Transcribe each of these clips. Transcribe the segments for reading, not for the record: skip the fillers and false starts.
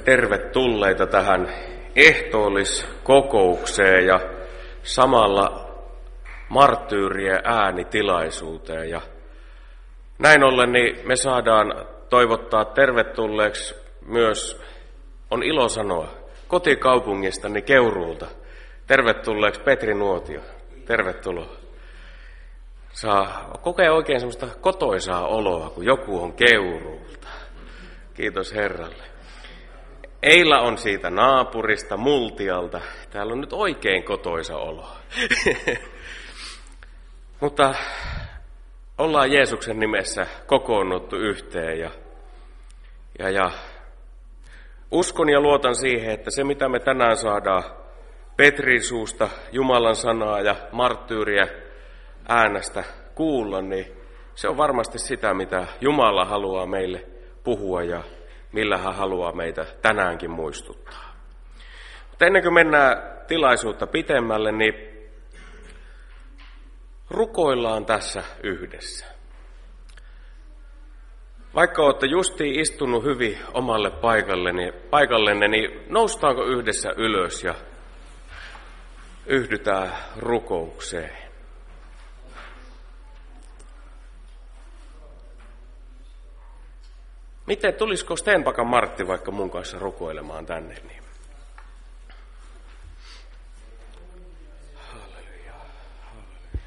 tervetulleita tähän ehtoolliskokoukseen ja samalla marttyyrien äänitilaisuuteen. Ja näin ollen niin me saadaan toivottaa tervetulleeksi myös, on ilo sanoa, kotikaupungistani Keuruulta. Tervetulleeksi Petri Nuotio. Tervetuloa. Kokee oikein semmoista kotoisaa oloa, kun joku on Keuruulta. Kiitos Herralle. Eila on siitä naapurista, Multialta. Täällä on nyt oikein kotoisa olo. Mutta ollaan Jeesuksen nimessä kokoonnuttu yhteen ja uskon ja luotan siihen, että se mitä me tänään saadaan Petrin suusta, Jumalan sanaa ja marttyyriä äänestä kuulla, niin se on varmasti sitä, mitä Jumala haluaa meille puhua ja millä hän haluaa meitä tänäänkin muistuttaa. Mutta ennen kuin mennään tilaisuutta pitemmälle, niin rukoillaan tässä yhdessä. Vaikka olette justiin istunut hyvin omalle paikallenne, niin noustaanko yhdessä ylös ja yhdytään rukoukseen. Miten tulisiko Stenpakan Martti vaikka mun kanssa rukoilemaan tänne? Niin? Halleluja, halleluja.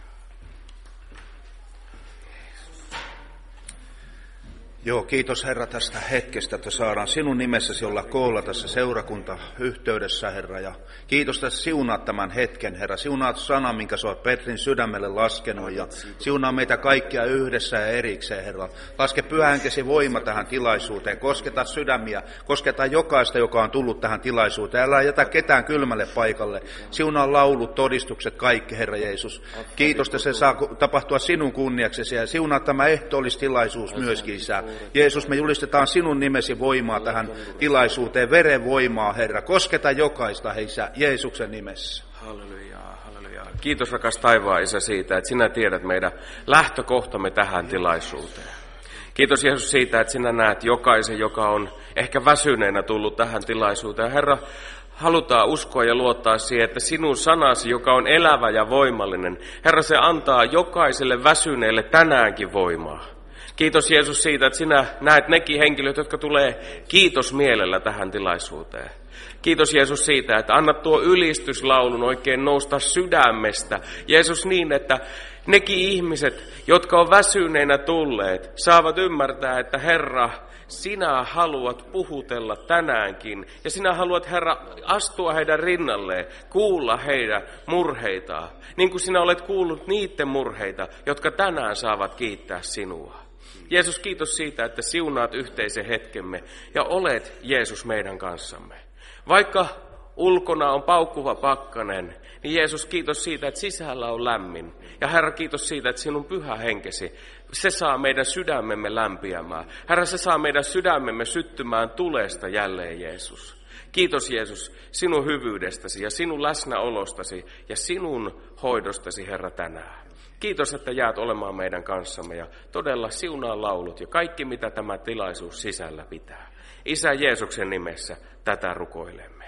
Joo, kiitos Herra tästä hetkestä, että saadaan sinun nimessäsi olla koolla tässä seurakuntayhteydessä, Herra. Ja kiitos, että siunaat tämän hetken, Herra. Siunaat sana, minkä sä oot Petrin sydämelle laskenut, ja siunaa meitä kaikkia yhdessä ja erikseen, Herra. Laske pyhänkesi voima tähän tilaisuuteen, kosketa sydämiä, kosketa jokaista, joka on tullut tähän tilaisuuteen. Älä jätä ketään kylmälle paikalle. Siunaa laulut, todistukset, kaikki, Herra Jeesus. Kiitos, että se saa tapahtua sinun kunniaksesi, ja siunaa tämä ehtoollistilaisuus myöskin, Isä. Jeesus, me julistetaan sinun nimesi voimaa tähän tilaisuuteen, veren voimaa, Herra. Kosketa jokaista, Isä, Jeesuksen nimessä. Halleluja, halleluja. Kiitos rakas taivaan Isä siitä, että sinä tiedät meidän lähtökohtamme tähän tilaisuuteen. Kiitos Jeesus siitä, että sinä näet jokaisen, joka on ehkä väsyneenä tullut tähän tilaisuuteen. Herra, halutaan uskoa ja luottaa siihen, että sinun sanasi, joka on elävä ja voimallinen, Herra, se antaa jokaiselle väsyneelle tänäänkin voimaa. Kiitos Jeesus siitä, että sinä näet nekin henkilöt, jotka tulee kiitosmielellä tähän tilaisuuteen. Kiitos Jeesus siitä, että annat tuo ylistyslaulun oikein nousta sydämestä. Jeesus niin, että nekin ihmiset, jotka on väsyneinä tulleet, saavat ymmärtää, että Herra, sinä haluat puhutella tänäänkin. Ja sinä haluat, Herra, astua heidän rinnalleen, kuulla heidän murheitaan. Niin kuin sinä olet kuullut niiden murheita, jotka tänään saavat kiittää sinua. Jeesus, kiitos siitä, että siunaat yhteisen hetkemme ja olet Jeesus meidän kanssamme. Vaikka ulkona on paukkuva pakkanen, niin Jeesus, kiitos siitä, että sisällä on lämmin. Ja Herra, kiitos siitä, että sinun pyhä henkesi, se saa meidän sydämemme lämpiämään. Herra, se saa meidän sydämemme syttymään tulesta jälleen, Jeesus. Kiitos Jeesus sinun hyvyydestäsi ja sinun läsnäolostasi ja sinun hoidostasi, Herra, tänään. Kiitos, että jäät olemaan meidän kanssamme ja todella siunaa laulut ja kaikki, mitä tämä tilaisuus sisällä pitää. Isä Jeesuksen nimessä tätä rukoilemme.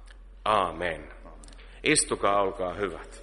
Aamen. Istukaa, olkaa hyvät.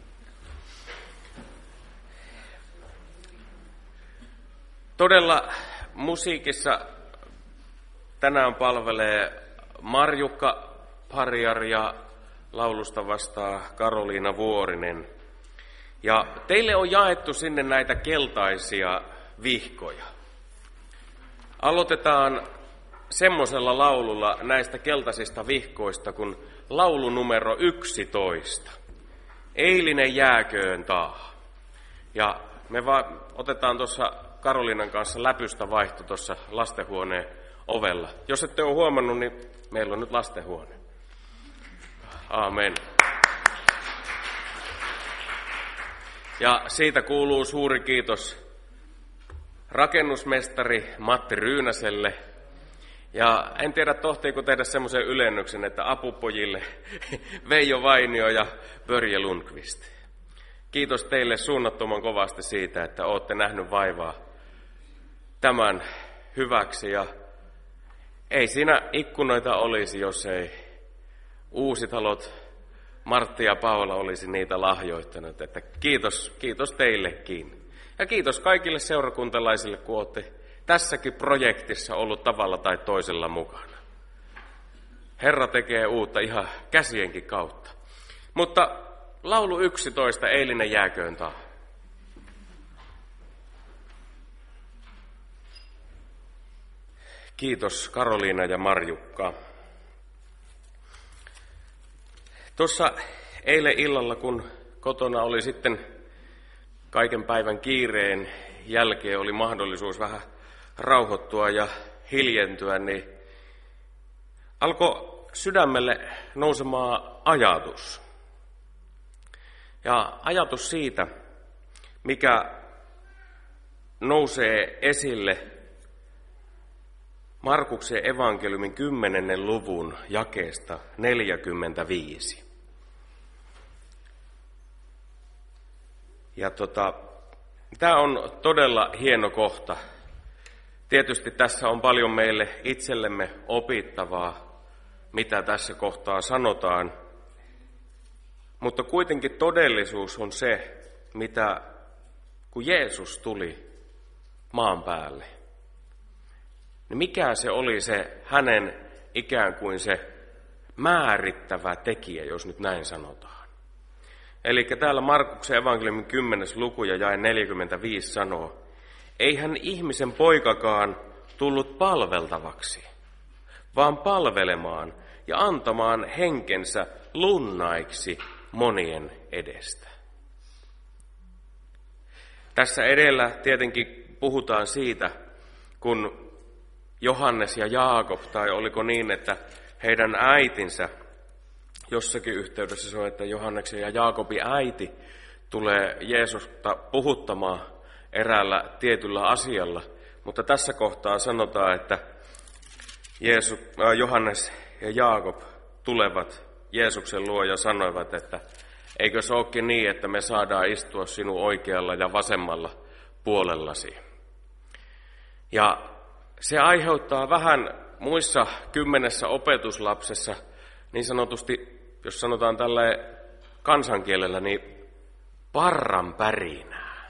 Todella musiikissa tänään palvelee Marjukka Parjar ja laulusta vastaa Karoliina Vuorinen. Ja teille on jaettu sinne näitä keltaisia vihkoja. Aloitetaan semmoisella laululla näistä keltaisista vihkoista kuin laulu numero 11. Eilinen jääköön taa. Ja me otetaan tuossa Karoliinan kanssa läpystä vaihto tuossa lastenhuoneen ovella. Jos ette ole huomannut, niin meillä on nyt lastenhuone. Aamen. Ja siitä kuuluu suuri kiitos rakennusmestari Matti Ryynäselle. Ja en tiedä, tohtiiko tehdä semmoisen ylennyksen, että apupojille Veijo Vainio ja Börje Lundqvist. Kiitos teille suunnattoman kovasti siitä, että olette nähnyt vaivaa tämän hyväksi. Ja ei siinä ikkunoita olisi, jos ei Uusitalot, Martti ja Paula olisi niitä lahjoittanut. Että kiitos teillekin. Ja kiitos kaikille seurakuntalaisille, kun olette tässäkin projektissa ollut tavalla tai toisella mukana. Herra tekee uutta ihan käsienkin kautta. Mutta laulu 11, eilinen jääköön taas. Kiitos Karoliina ja Marjukka. Tuossa eilen illalla, kun kotona oli sitten kaiken päivän kiireen jälkeen, oli mahdollisuus vähän rauhoittua ja hiljentyä, niin alkoi sydämelle nousemaan ajatus. Ja ajatus siitä, mikä nousee esille Markuksen evankeliumin 10. luvun jakeesta 45. Ja tämä on todella hieno kohta. Tietysti tässä on paljon meille itsellemme opittavaa, mitä tässä kohtaa sanotaan. Mutta kuitenkin todellisuus on se, mitä kun Jeesus tuli maan päälle, niin mikä se oli se hänen ikään kuin se määrittävä tekijä, jos nyt näin sanotaan. Eli täällä Markuksen evankeliumin 10. luku ja jae 45 sanoo, eihän ihmisen poikakaan tullut palveltavaksi, vaan palvelemaan ja antamaan henkensä lunnaiksi monien edestä. Tässä edellä tietenkin puhutaan siitä, kun Johannes ja Jaakob, tai oliko niin, että heidän äitinsä, jossakin yhteydessä se on, että Johanneksen ja Jaakobin äiti tulee Jeesusta puhuttamaan eräällä tietyllä asialla. Mutta tässä kohtaa sanotaan, että Johannes ja Jaakob tulevat Jeesuksen luo ja sanoivat, että eikö se olekin niin, että me saadaan istua sinun oikealla ja vasemmalla puolellasi. Ja se aiheuttaa vähän muissa 10 opetuslapsessa, niin sanotusti, jos sanotaan tällä kansankielellä, niin parran pärinää.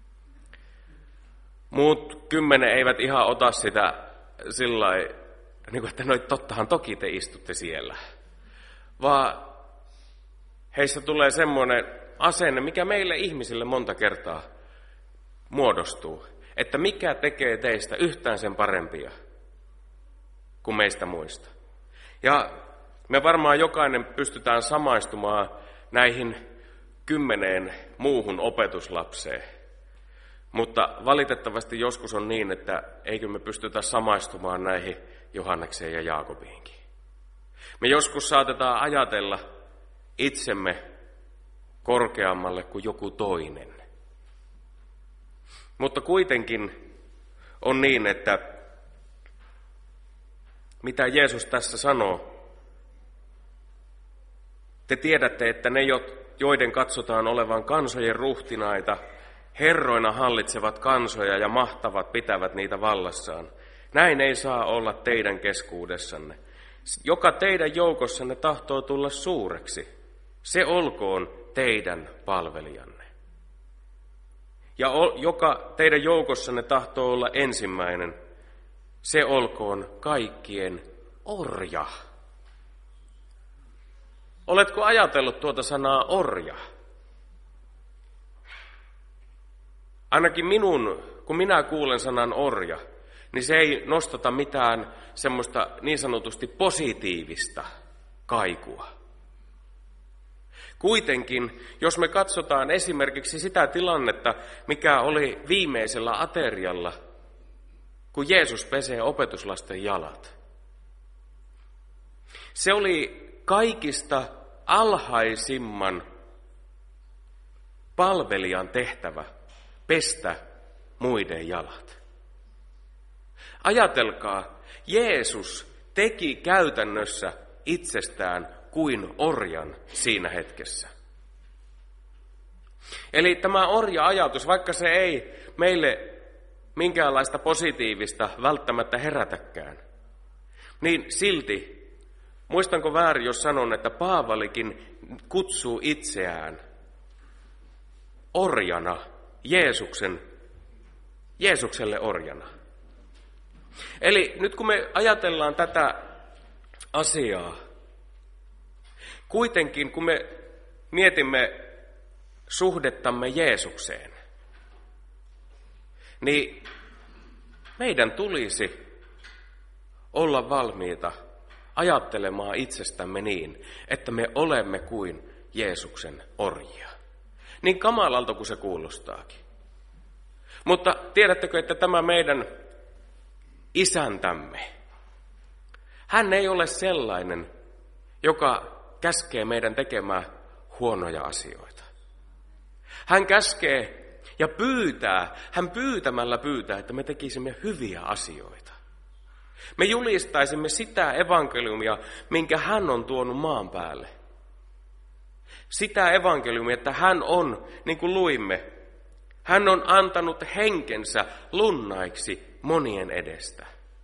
Muut 10 eivät ihan ota sitä sillai, niin kuin, että no tottahan toki te istutte siellä. Vaan heissä tulee semmoinen asenne, mikä meille ihmisille monta kertaa muodostuu. Että mikä tekee teistä yhtään sen parempia kuin meistä muista. Ja me varmaan jokainen pystytään samaistumaan näihin 10 muuhun opetuslapseen. Mutta valitettavasti joskus on niin, että eikö me pystytä samaistumaan näihin Johannekseen ja Jaakobiinkin. Me joskus saatetaan ajatella itsemme korkeammalle kuin joku toinen. Mutta kuitenkin on niin, että mitä Jeesus tässä sanoo, te tiedätte, että ne, joiden katsotaan olevan kansojen ruhtinaita, herroina hallitsevat kansoja ja mahtavat pitävät niitä vallassaan. Näin ei saa olla teidän keskuudessanne. Joka teidän joukossanne tahtoo tulla suureksi, se olkoon teidän palvelijanne. Ja joka teidän joukossanne tahtoo olla ensimmäinen, se olkoon kaikkien orja. Oletko ajatellut tuota sanaa orja? Ainakin kun minä kuulen sanan orja, niin se ei nostata mitään semmoista niin sanotusti positiivista kaikua. Kuitenkin, jos me katsotaan esimerkiksi sitä tilannetta, mikä oli viimeisellä aterialla, kun Jeesus pesee opetuslasten jalat. Se oli kaikista alhaisimman palvelijan tehtävä pestä muiden jalat. Ajatelkaa, Jeesus teki käytännössä itsestään kuin orjan siinä hetkessä. Eli tämä orja-ajatus, vaikka se ei meille minkäänlaista positiivista välttämättä herätäkään, niin silti, muistanko väärin, jos sanon, että Paavalikin kutsuu itseään orjana, Jeesukselle orjana. Eli nyt kun me ajatellaan tätä asiaa, kuitenkin kun me mietimme suhdettamme Jeesukseen, niin meidän tulisi olla valmiita ajattelemaan itsestämme niin, että me olemme kuin Jeesuksen orjia. Niin kamalalta kuin se kuulostaakin. Mutta tiedättekö, että tämä meidän isäntämme, hän ei ole sellainen, joka käskee meidän tekemään huonoja asioita. Hän käskee ja hän pyytämällä pyytää, että me tekisimme hyviä asioita. Me julistaisimme sitä evankeliumia, minkä hän on tuonut maan päälle. Sitä evankeliumia, että hän on, niin kuin luimme, hän on antanut henkensä lunnaiksi monien edestä.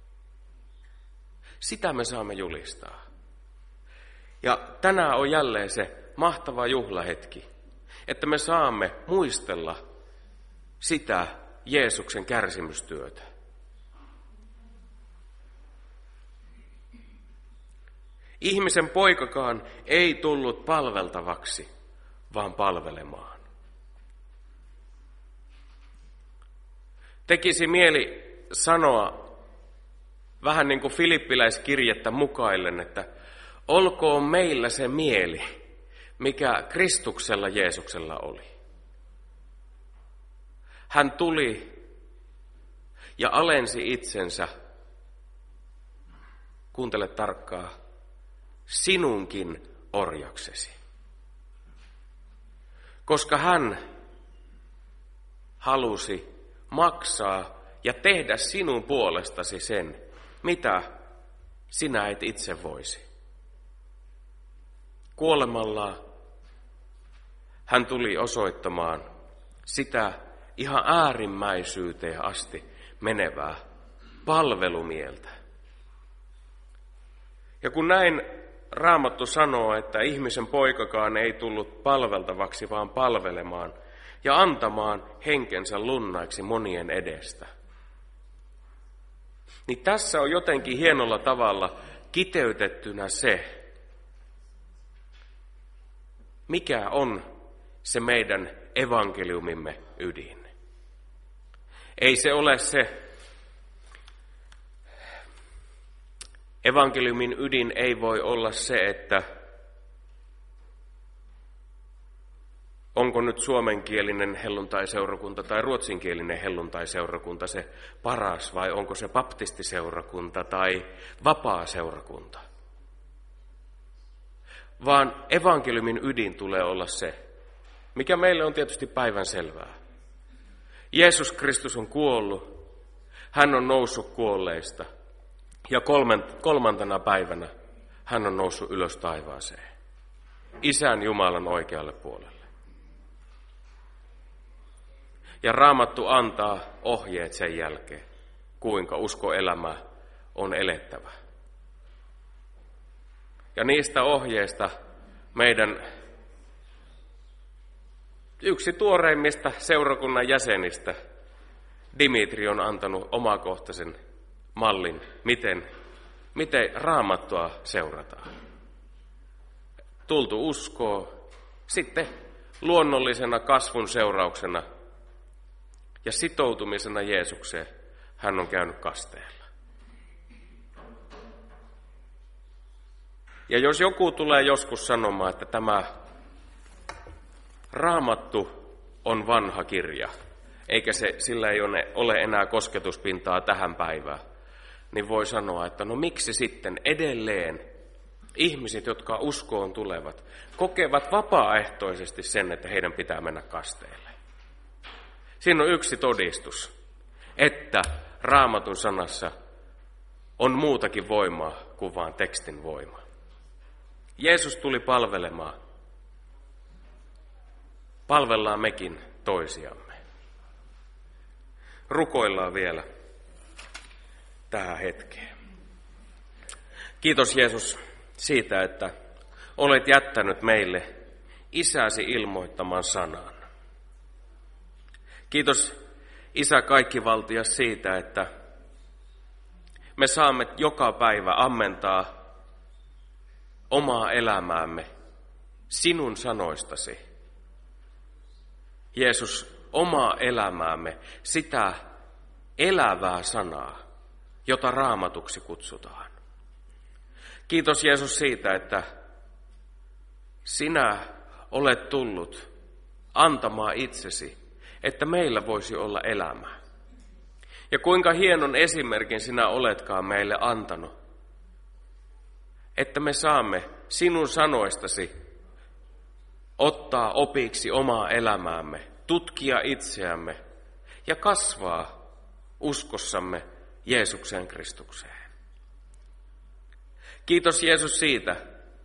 Sitä me saamme julistaa. Ja tänään on jälleen se mahtava juhlahetki, että me saamme muistella sitä Jeesuksen kärsimystyötä. Ihmisen poikakaan ei tullut palveltavaksi, vaan palvelemaan. Tekisi mieli sanoa vähän niin kuin filippiläiskirjettä mukaillen, että olkoon meillä se mieli, mikä Kristuksella Jeesuksella oli. Hän tuli ja alensi itsensä, kuuntele tarkkaa, sinunkin orjaksesi. Koska hän halusi maksaa ja tehdä sinun puolestasi sen, mitä sinä et itse voisi. Kuolemallaan hän tuli osoittamaan sitä ihan äärimmäisyyteen asti menevää palvelumieltä. Ja kun näin Raamattu sanoo, että ihmisen poikakaan ei tullut palveltavaksi, vaan palvelemaan ja antamaan henkensä lunnaiksi monien edestä, niin tässä on jotenkin hienolla tavalla kiteytettynä se, mikä on se meidän evankeliumimme ydin. Ei se ole se, evankeliumin ydin ei voi olla se, että onko nyt suomenkielinen helluntaiseurakunta tai ruotsinkielinen helluntaiseurakunta se paras, vai onko se baptistiseurakunta tai vapaa-seurakunta. Vaan evankeliumin ydin tulee olla se, mikä meille on tietysti päivänselvää. Jeesus Kristus on kuollut, hän on noussut kuolleista ja kolmantena päivänä hän on noussut ylös taivaaseen, Isän Jumalan oikealle puolelle. Ja Raamattu antaa ohjeet sen jälkeen, kuinka uskoelämä on elettävä. Ja niistä ohjeista meidän yksi tuoreimmista seurakunnan jäsenistä, Dimitri, on antanut omakohtaisen mallin, miten Raamattua seurataan. Tultu uskoo, sitten luonnollisena kasvun seurauksena ja sitoutumisena Jeesukseen hän on käynyt kasteella. Ja jos joku tulee joskus sanomaan, että tämä Raamattu on vanha kirja, eikä sillä ei ole enää kosketuspintaa tähän päivään, niin voi sanoa, että no miksi sitten edelleen ihmiset, jotka uskoon tulevat, kokevat vapaaehtoisesti sen, että heidän pitää mennä kasteelle. Siinä on yksi todistus, että Raamatun sanassa on muutakin voimaa kuin vain tekstin voima. Jeesus tuli palvelemaan. Palvellaan mekin toisiamme. Rukoillaan vielä tähän hetkeen. Kiitos Jeesus siitä, että olet jättänyt meille Isäsi ilmoittaman sanan. Kiitos Isä kaikkivaltias siitä, että me saamme joka päivä ammentaa omaa elämäämme sinun sanoistasi. Jeesus, omaa elämäämme, sitä elävää sanaa, jota Raamatuksi kutsutaan. Kiitos Jeesus siitä, että sinä olet tullut antamaan itsesi, että meillä voisi olla elämä. Ja kuinka hienon esimerkin sinä oletkaan meille antanut, että me saamme sinun sanoistasi ottaa opiksi omaa elämäämme, tutkia itseämme ja kasvaa uskossamme Jeesuksen Kristukseen. Kiitos Jeesus siitä,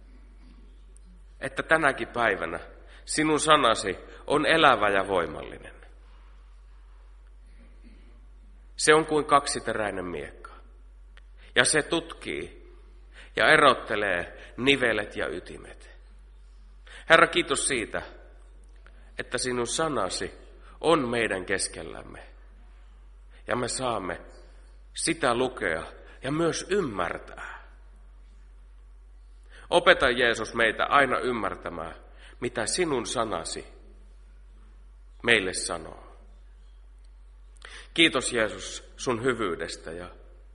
että tänäkin päivänä sinun sanasi on elävä ja voimallinen. Se on kuin kaksiteräinen miekka. Ja se tutkii ja erottelee nivelet ja ytimet. Herra, kiitos siitä, että sinun sanasi on meidän keskellämme. Ja me saamme sitä lukea ja myös ymmärtää. Opeta Jeesus meitä aina ymmärtämään, mitä sinun sanasi meille sanoo. Kiitos Jeesus sun hyvyydestä ja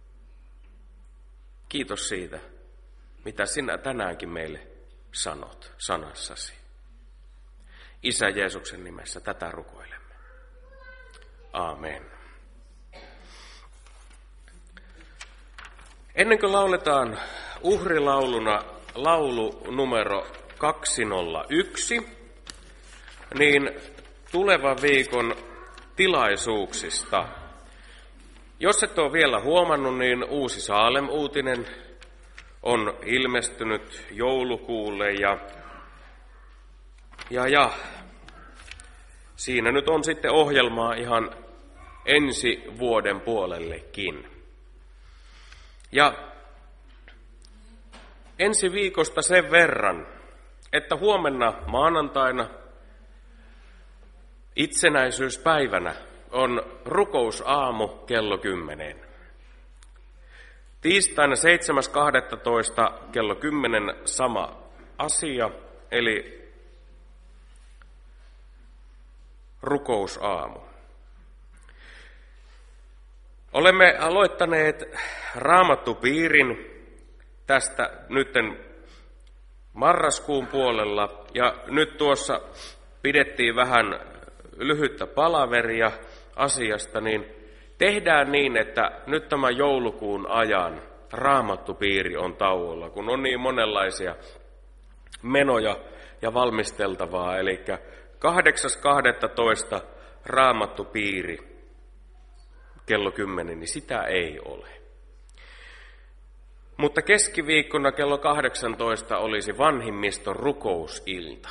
kiitos siitä, mitä sinä tänäänkin meille sanot sanassasi. Isä Jeesuksen nimessä tätä rukoilemme. Aamen. Ennen kuin lauletaan uhrilauluna laulu numero 201, niin tulevan viikon tilaisuuksista. Jos et ole vielä huomannut, niin uusi Saalem-uutinen on ilmestynyt joulukuulle ja siinä nyt on sitten ohjelmaa ihan ensi vuoden puolellekin. Ja ensi viikosta sen verran, että huomenna maanantaina itsenäisyyspäivänä on rukousaamu kello 10. Tiistaina 7.12. kello 10 sama asia, eli rukousaamu. Olemme aloittaneet raamattupiirin tästä nytten marraskuun puolella, ja nyt tuossa pidettiin vähän lyhyttä palaveria asiasta, niin tehdään niin, että nyt tämän joulukuun ajan raamattupiiri on tauolla, kun on niin monenlaisia menoja ja valmisteltavaa. Eli 8.12. raamattupiiri kello 10, niin sitä ei ole. Mutta keskiviikkona kello 18 olisi vanhimmiston rukousilta.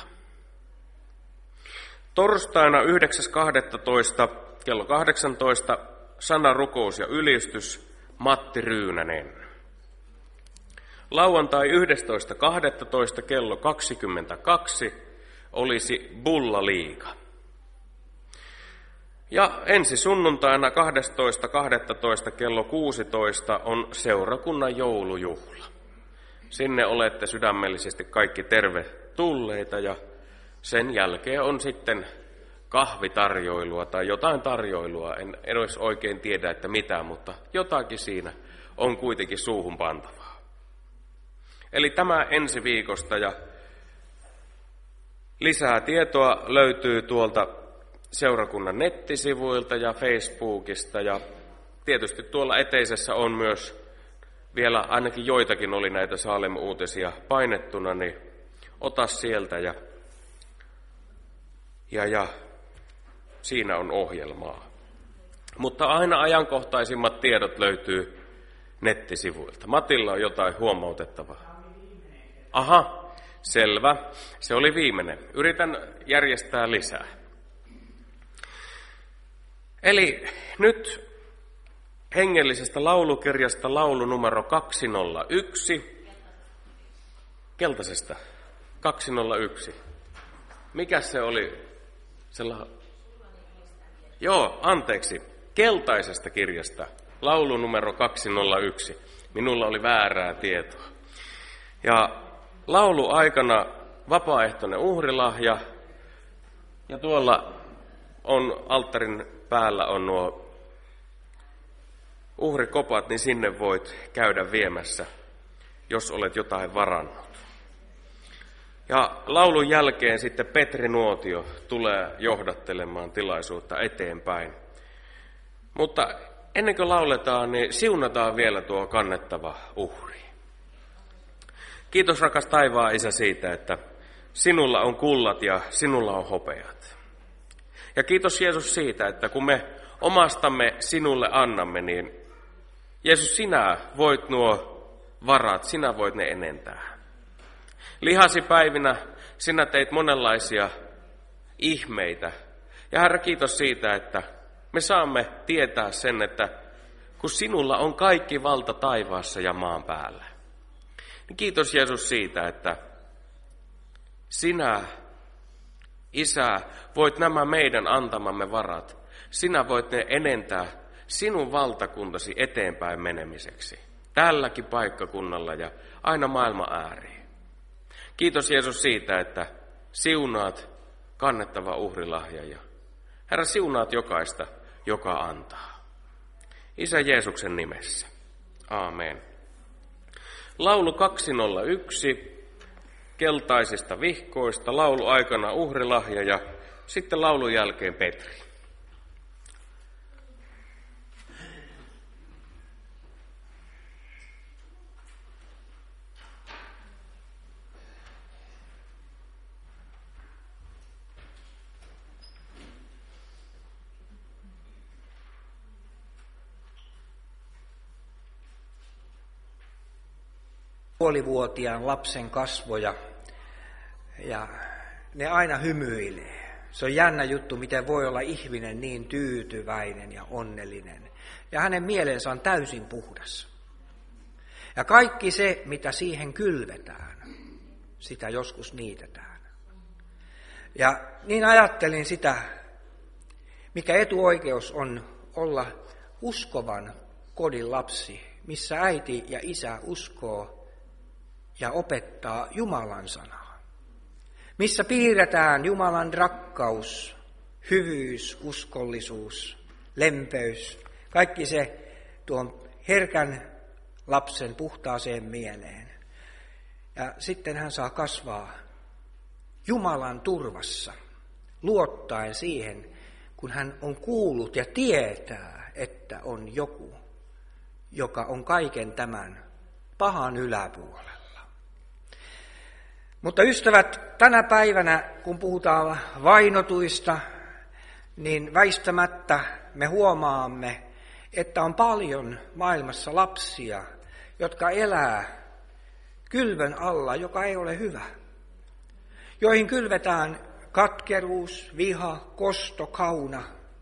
Torstaina 9.12. kello 18 sana, rukous ja ylistys Matti Ryynänen. Lauantai 11.12. kello 22 olisi Bulla-liiga. Ja ensi sunnuntaina 12.12. kello 16 on seurakunnan joulujuhla. Sinne olette sydämellisesti kaikki tervetulleita ja sen jälkeen on sitten kahvitarjoilua tai jotain tarjoilua. En edes oikein tiedä, että mitä, mutta jotakin siinä on kuitenkin suuhun pantavaa. Eli tämä ensi viikosta, ja lisää tietoa löytyy tuolta seurakunnan nettisivuilta ja Facebookista, ja tietysti tuolla eteisessä on myös vielä ainakin joitakin oli näitä Saalem-uutisia painettuna, niin ota sieltä ja siinä on ohjelmaa. Mutta aina ajankohtaisimmat tiedot löytyy nettisivuilta. Matilla on jotain huomautettavaa. Aha, selvä. Se oli viimeinen. Yritän järjestää lisää. Eli nyt hengellisestä laulukirjasta laulu numero 201. Keltaisesta. 201. Mikä se oli? Joo, anteeksi. Keltaisesta kirjasta. Laulu numero 201. Minulla oli väärää tietoa. Ja laulu aikana vapaaehtoinen uhrilahja. Ja tuolla on alttarin päällä on nuo uhrikopat, niin sinne voit käydä viemässä, jos olet jotain varannut. Ja laulun jälkeen sitten Petri Nuotio tulee johdattelemaan tilaisuutta eteenpäin. Mutta ennen kuin lauletaan, niin siunataan vielä tuo kannettava uhri. Kiitos rakas taivaan Isä siitä, että sinulla on kullat ja sinulla on hopeat. Ja kiitos Jeesus siitä, että kun me omastamme sinulle annamme, niin Jeesus, sinä voit nuo varat, sinä voit ne enentää. Lihasi päivinä sinä teit monenlaisia ihmeitä. Ja Herra, kiitos siitä, että me saamme tietää sen, että kun sinulla on kaikki valta taivaassa ja maan päällä. Niin kiitos Jeesus siitä, että sinä, Isä, voit nämä meidän antamamme varat, sinä voit ne enentää sinun valtakuntasi eteenpäin menemiseksi. Tälläkin paikkakunnalla ja aina maailman ääriin. Kiitos Jeesus siitä, että siunaat kannettava uhrilahja ja Herra, siunaat jokaista, joka antaa. Isä Jeesuksen nimessä. Aamen. Laulu 201, keltaisista vihkoista, laulu aikana uhrilahja ja sitten laulun jälkeen Petri. Puolivuotiaan lapsen kasvoja ja ne aina hymyilee. Se on jännä juttu, miten voi olla ihminen niin tyytyväinen ja onnellinen. Ja hänen mielensä on täysin puhdas. Ja kaikki se, mitä siihen kylvetään, sitä joskus niitetään. Ja niin ajattelin sitä, mikä etuoikeus on olla uskovan kodin lapsi, missä äiti ja isä uskoo ja opettaa Jumalan sanaa, missä piirretään Jumalan rakkaus, hyvyys, uskollisuus, lempeys, kaikki se tuon herkän lapsen puhtaaseen mieleen. Ja sitten hän saa kasvaa Jumalan turvassa, luottaen siihen, kun hän on kuullut ja tietää, että on joku, joka on kaiken tämän pahan yläpuolella. Mutta ystävät, tänä päivänä, kun puhutaan vainotuista, niin väistämättä me huomaamme, että on paljon maailmassa lapsia, jotka elää kylvön alla, joka ei ole hyvä. Joihin kylvetään katkeruus, viha, kosto, kauna,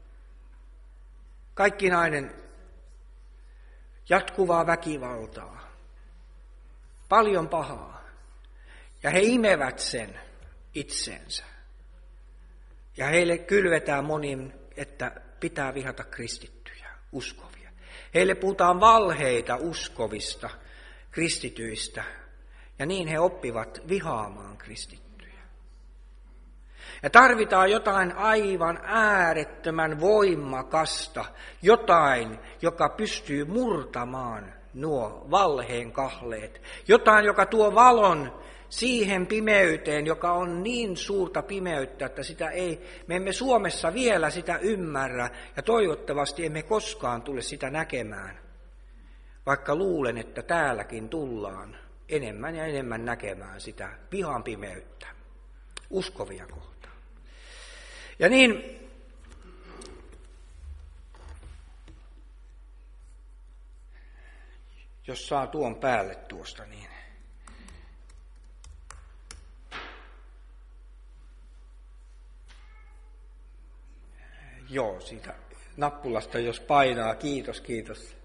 kaikkinainen jatkuvaa väkivaltaa, paljon pahaa. Ja he imevät sen itsensä. Ja heille kylvetään monin, että pitää vihata kristittyjä, uskovia. Heille puhutaan valheita uskovista, kristityistä. Ja niin he oppivat vihaamaan kristittyjä. Ja tarvitaan jotain aivan äärettömän voimakasta, jotain, joka pystyy murtamaan nuo valheen kahleet. Jotain, joka tuo valon siihen pimeyteen, joka on niin suurta pimeyttä, että me emme Suomessa vielä sitä ymmärrä ja toivottavasti emme koskaan tule sitä näkemään, vaikka luulen, että täälläkin tullaan enemmän ja enemmän näkemään sitä vihan pimeyttä uskovia kohtaan. Ja niin, jos saa tuon päälle tuosta, niin joo, siitä nappulasta jos painaa, kiitos.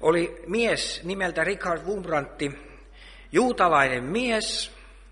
oli mies nimeltä Richard Wurmbrand, juutalainen mies,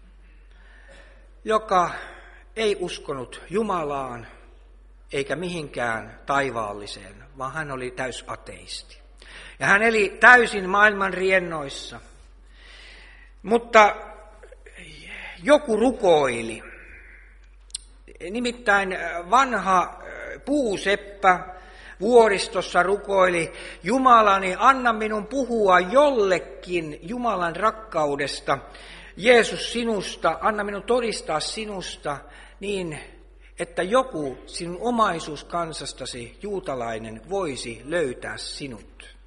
joka ei uskonut Jumalaan eikä mihinkään taivaalliseen, vaan hän oli täysateisti. Ja hän eli täysin maailman riennoissa. Mutta joku rukoili. Nimittäin vanha puuseppä vuoristossa rukoili: Jumalani, anna minun puhua jollekin Jumalan rakkaudesta, Jeesus sinusta, anna minun todistaa sinusta niin, että joku sinun omaisuuskansastasi, juutalainen, voisi löytää sinut.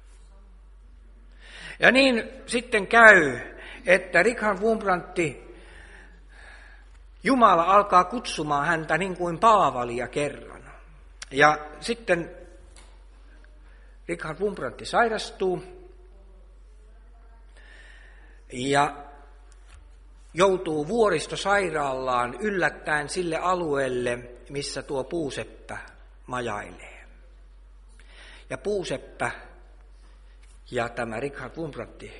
Ja niin sitten käy, että Richard Wurmbrand, Jumala alkaa kutsumaan häntä niin kuin Paavalia kerran. Ja sitten Richard Wurmbrand sairastuu ja joutuu vuoristosairaalaan yllättäen sille alueelle, missä tuo puuseppä majailee. Ja puuseppä ja tämä Richard Wurmbrand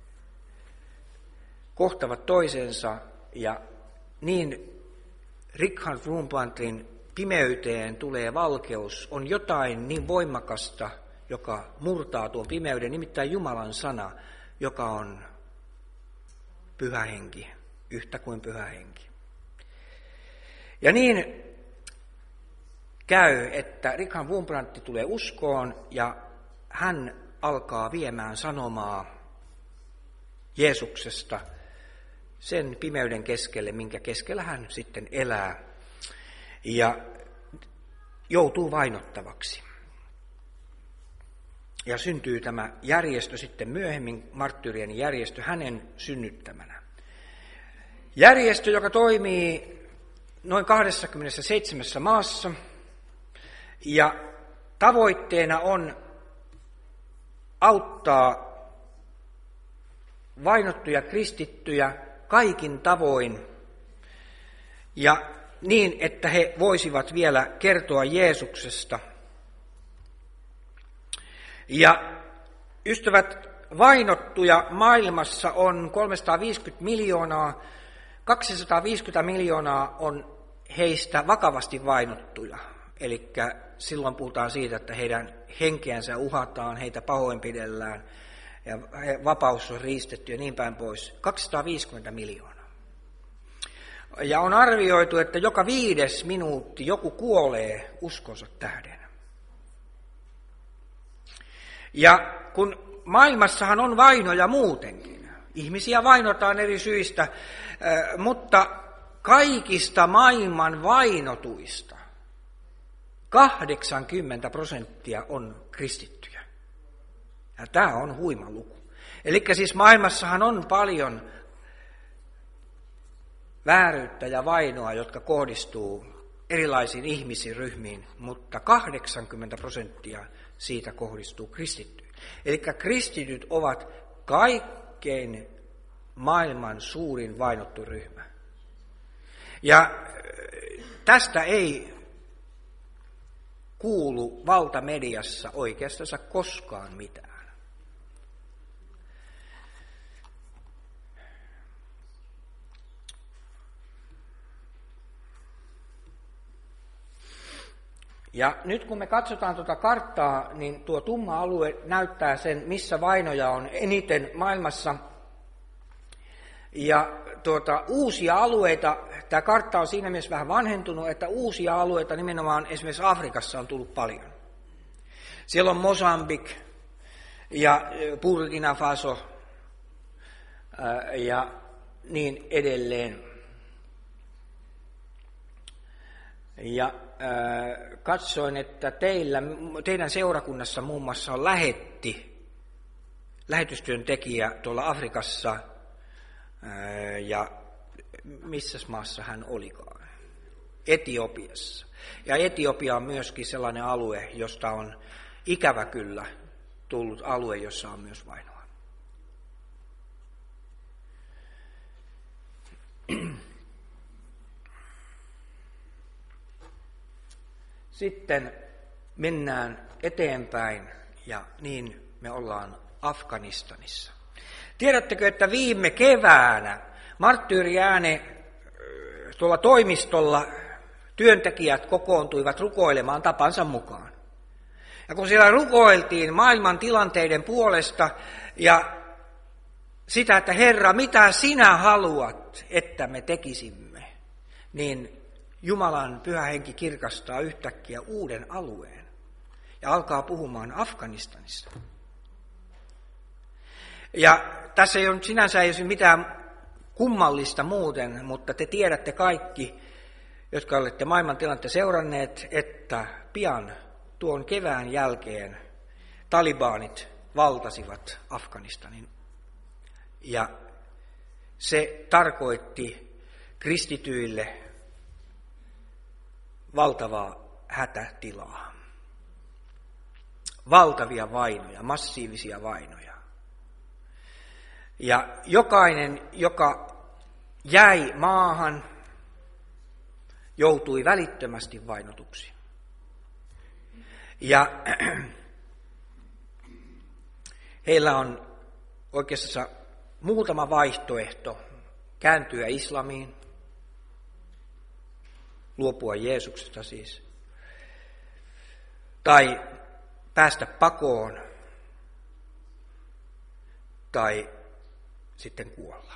kohtavat toisensa, ja niin Richard Wurmbrandin pimeyteen tulee valkeus. On jotain niin voimakasta, joka murtaa tuon pimeyden, nimittäin Jumalan sana, joka on Pyhä Henki, yhtä kuin Pyhä Henki. Ja niin käy, että Richard Wurmbrand tulee uskoon ja hän alkaa viemään sanomaa Jeesuksesta sen pimeyden keskelle, minkä keskellä hän sitten elää ja joutuu vainottavaksi. Ja syntyy tämä järjestö sitten myöhemmin, marttyyrien järjestö, hänen synnyttämänä. Järjestö, joka toimii noin 27 maassa, ja tavoitteena on auttaa vainottuja kristittyjä kaikin tavoin, ja niin, että he voisivat vielä kertoa Jeesuksesta. Ja ystävät, vainottuja maailmassa on 350 miljoonaa, 250 miljoonaa on heistä vakavasti vainottuja. Eli silloin puhutaan siitä, että heidän henkeänsä uhataan, heitä pahoinpidellään ja vapaus on riistetty ja niin päin pois. 250 miljoonaa. Ja on arvioitu, että joka 5 minuutti joku kuolee uskonsa tähden. Ja kun maailmassahan on vainoja muutenkin, ihmisiä vainotaan eri syistä, mutta kaikista maailman vainotuista 80% on kristittyjä. Ja tämä on huima luku. Eli siis maailmassahan on paljon vääryyttä ja vainoa, jotka kohdistuu erilaisiin ihmisryhmiin, mutta 80% siitä kohdistuu kristittyihin. Eli kristityt ovat kaikkein maailman suurin vainottu ryhmä. Ja tästä ei kuulu valtamediassa oikeastaan koskaan mitään. Ja nyt kun me katsotaan tuota karttaa, niin tuo tumma alue näyttää sen, missä vainoja on eniten maailmassa. Ja uusia alueita, tämä kartta on siinä mielessä vähän vanhentunut, että uusia alueita nimenomaan esimerkiksi Afrikassa on tullut paljon. Siellä on Mosambik ja Burkina Faso ja niin edelleen. Ja katsoin, että teidän seurakunnassa muun muassa on lähetystyöntekijä tuolla Afrikassa, ja missäs maassa hän olikaan? Etiopiassa. Ja Etiopia on myöskin sellainen alue, josta on ikävä kyllä tullut alue, jossa on myös vainoa. Sitten mennään eteenpäin ja niin me ollaan Afganistanissa. Tiedättekö, että viime keväänä marttyyriääne tuolla toimistolla työntekijät kokoontuivat rukoilemaan tapansa mukaan. Ja kun siellä rukoiltiin maailman tilanteiden puolesta ja sitä, että Herra, mitä sinä haluat, että me tekisimme, niin Jumalan pyhä henki kirkastaa yhtäkkiä uuden alueen ja alkaa puhumaan Afganistanista. Ja tässä ei ole sinänsä ei ole mitään kummallista muuten, mutta te tiedätte kaikki, jotka olette maailmantilannetta seuranneet, että pian tuon kevään jälkeen talibanit valtasivat Afganistanin. Ja se tarkoitti kristityille valtavaa hätätilaa. Valtavia vainoja, massiivisia vainoja. Ja jokainen, joka jäi maahan, joutui välittömästi vainotuksi. Ja heillä on oikeastaan muutama vaihtoehto: kääntyä islamiin, luopua Jeesuksesta siis, tai päästä pakoon, tai sitten kuolla.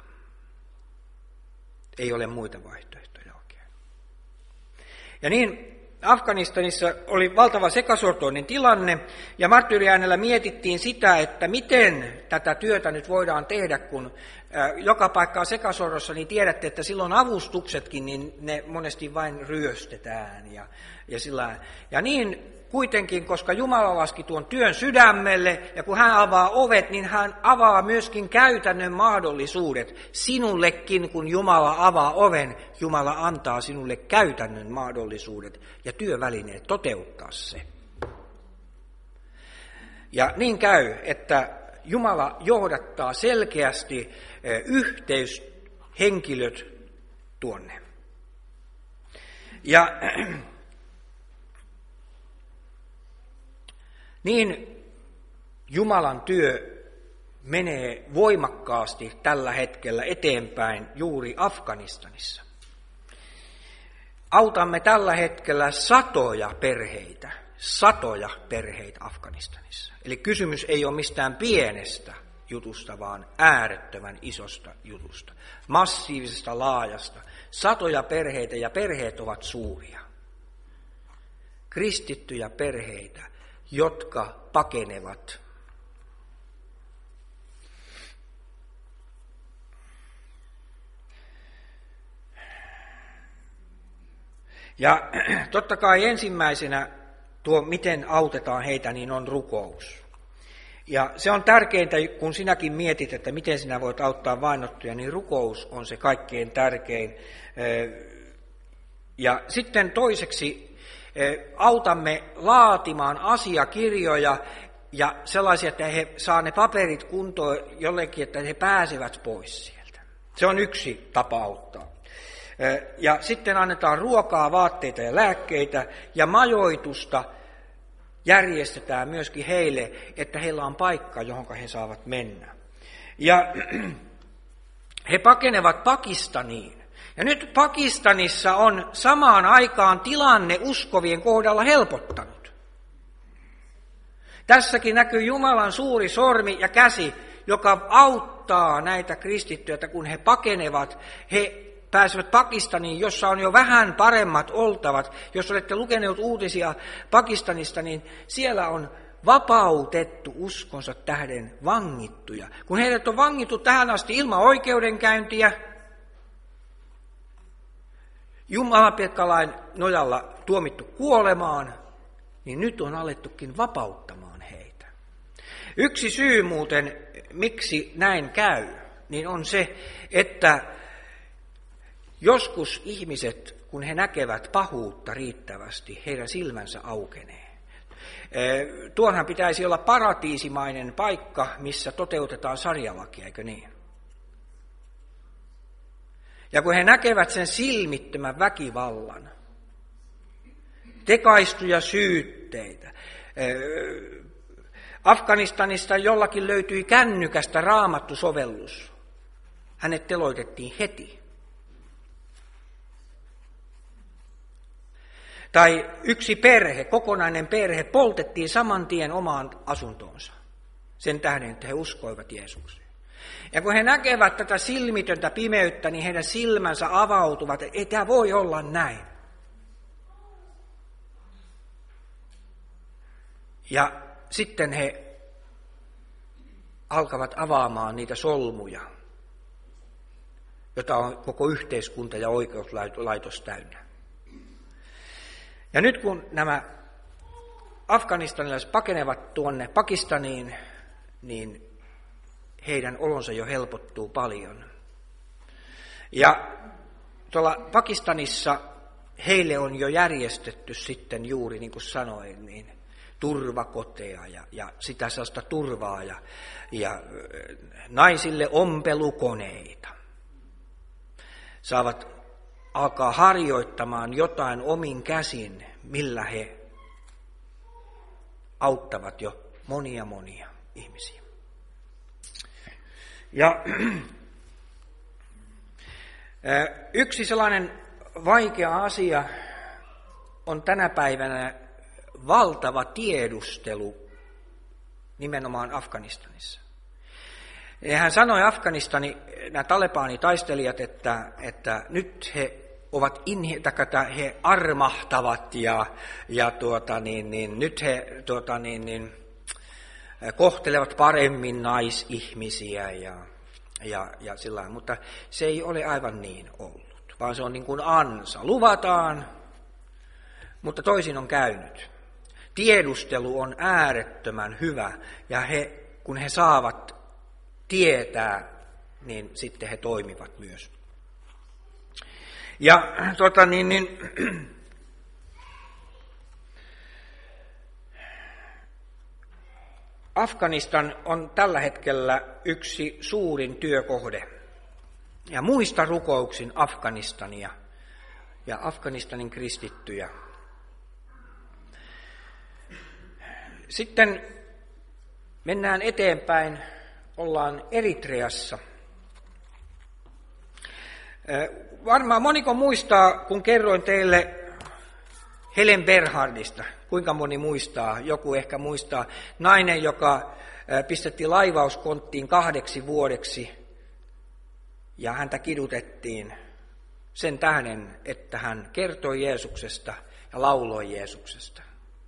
Ei ole muita vaihtoehtoja oikein. Ja niin Afganistanissa oli valtava sekasortoinen tilanne, ja marttyyriäänellä mietittiin sitä, että miten tätä työtä nyt voidaan tehdä, kun joka paikka on sekasorrossa, niin tiedätte, että silloin avustuksetkin, niin ne monesti vain ryöstetään. Ja niin kuitenkin, koska Jumala laski tuon työn sydämelle, ja kun hän avaa ovet, niin hän avaa myöskin käytännön mahdollisuudet. Sinullekin, kun Jumala avaa oven, Jumala antaa sinulle käytännön mahdollisuudet ja työvälineet toteuttaa se. Ja niin käy, että Jumala johdattaa selkeästi yhteyshenkilöt tuonne. Ja niin Jumalan työ menee voimakkaasti tällä hetkellä eteenpäin juuri Afganistanissa. Autamme tällä hetkellä satoja perheitä Afganistanissa. Eli kysymys ei ole mistään pienestä jutusta, vaan äärettömän isosta jutusta. Massiivisesta, laajasta. Satoja perheitä, ja perheet ovat suuria. Kristittyjä perheitä, jotka pakenevat. Ja totta kai ensimmäisenä tuo, miten autetaan heitä, niin on rukous. Ja se on tärkeintä, kun sinäkin mietit, että miten sinä voit auttaa vainottuja, niin rukous on se kaikkein tärkein. Ja sitten toiseksi autamme laatimaan asiakirjoja ja sellaisia, että he saa ne paperit kuntoon jollekin, että he pääsevät pois sieltä. Se on yksi tapa auttaa. Ja sitten annetaan ruokaa, vaatteita ja lääkkeitä, ja majoitusta järjestetään myöskin heille, että heillä on paikka, johon he saavat mennä. Ja he pakenevat Pakistaniin. Ja nyt Pakistanissa on samaan aikaan tilanne uskovien kohdalla helpottanut. Tässäkin näkyy Jumalan suuri sormi ja käsi, joka auttaa näitä kristittyjä, että kun he pakenevat, he pääsevät Pakistaniin, jossa on jo vähän paremmat oltavat. Jos olette lukeneet uutisia Pakistanista, niin siellä on vapautettu uskonsa tähden vangittuja. Kun heidät on vangittu tähän asti ilman oikeudenkäyntiä, jumalanpilkkalain nojalla tuomittu kuolemaan, niin nyt on alettukin vapauttamaan heitä. Yksi syy muuten, miksi näin käy, niin on se, että joskus ihmiset, kun he näkevät pahuutta riittävästi, heidän silmänsä aukenee. Tuonhan pitäisi olla paratiisimainen paikka, missä toteutetaan sarjalakia, eikö niin? Ja kun he näkevät sen silmittömän väkivallan, tekaistuja syytteitä, Afganistanista jollakin löytyi kännykästä raamattusovellus. Hänet teloitettiin heti. Tai yksi perhe, kokonainen perhe, poltettiin saman tien omaan asuntoonsa. Sen tähden, että he uskoivat Jeesukseen. Ja kun he näkevät tätä silmitöntä pimeyttä, niin heidän silmänsä avautuvat, että ei tämä voi olla näin. Ja sitten he alkavat avaamaan niitä solmuja, jota on koko yhteiskunta ja oikeuslaitos täynnä. Ja nyt kun nämä afganistanilaiset pakenevat tuonne Pakistaniin, niin heidän olonsa jo helpottuu paljon. Ja tuolla Pakistanissa heille on jo järjestetty sitten juuri niin kuin sanoin, niin turvakoteja ja sitä sellaista turvaa ja naisille ompelukoneita. Saavat alkaa harjoittamaan jotain omin käsin, millä he auttavat jo monia ihmisiä. Ja yksi sellainen vaikea asia on tänä päivänä valtava tiedustelu nimenomaan Afganistanissa. Ja hän sanoi nämä Talebani-taistelijat, että nyt he ovat he armahtavat ja nyt he kohtelevat paremmin naisihmisiä ja sillä, mutta se ei ole aivan niin ollut, vaan se on niin kuin ansa. Luvataan, mutta toisin on käynyt. Tiedustelu on äärettömän hyvä ja kun he saavat tietää, niin sitten he toimivat myös. Ja Afganistan on tällä hetkellä yksi suurin työkohde. Ja muista rukouksin Afganistania ja Afganistanin kristittyjä. Sitten mennään eteenpäin, ollaan Eritreassa. Varmaan moniko muistaa, kun kerroin teille Helen Berhardista. Kuinka moni muistaa? Joku ehkä muistaa. Nainen, joka pistettiin laivauskonttiin 2 vuodeksi ja häntä kidutettiin sen tähden, että hän kertoi Jeesuksesta ja lauloi Jeesuksesta.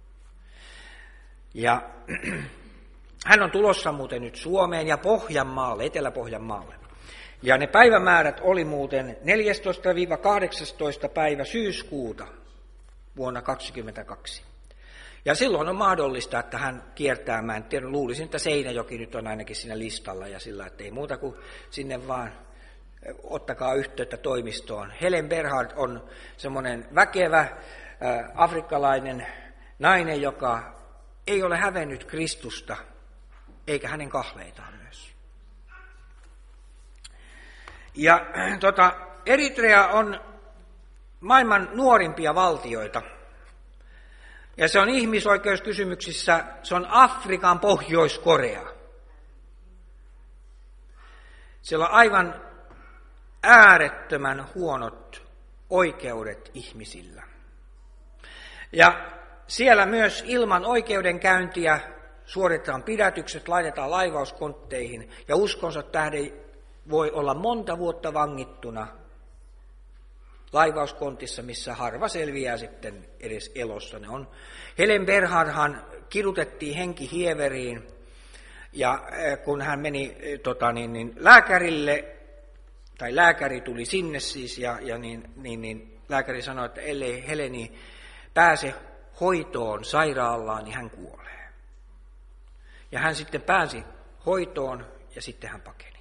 Ja hän on tulossa muuten nyt Suomeen ja Pohjanmaalle, Etelä-Pohjanmaalle. Ja ne päivämäärät oli muuten 14-18 päivä syyskuuta vuonna 2022. Ja silloin on mahdollista, että hän kiertää, mä en tiedä, luulisin, että Seinäjoki nyt on ainakin siinä listalla ja sillä, että ei muuta kuin sinne vaan ottakaa yhteyttä toimistoon. Helen Berhard on semmoinen väkevä afrikkalainen nainen, joka ei ole hävennyt Kristusta, eikä hänen kahleitaan myös. Ja Eritrea on maailman nuorimpia valtioita. Ja se on ihmisoikeuskysymyksissä, se on Afrikan Pohjois-Korea. Siellä on aivan äärettömän huonot oikeudet ihmisillä. Ja siellä myös ilman oikeudenkäyntiä suoritetaan pidätykset, laitetaan laivauskontteihin ja uskonsa tähden voi olla monta vuotta vangittuna laivauskontissa, missä harva selviää sitten edes elossa. Ne on. Helen Berhardhan kidutettiin henkihieveriin ja kun hän meni lääkärille, tai lääkäri tuli sinne siis ja lääkäri sanoi, että ellei Heleni pääse hoitoon sairaalaan, niin hän kuolee. Ja hän sitten pääsi hoitoon ja sitten hän pakeni.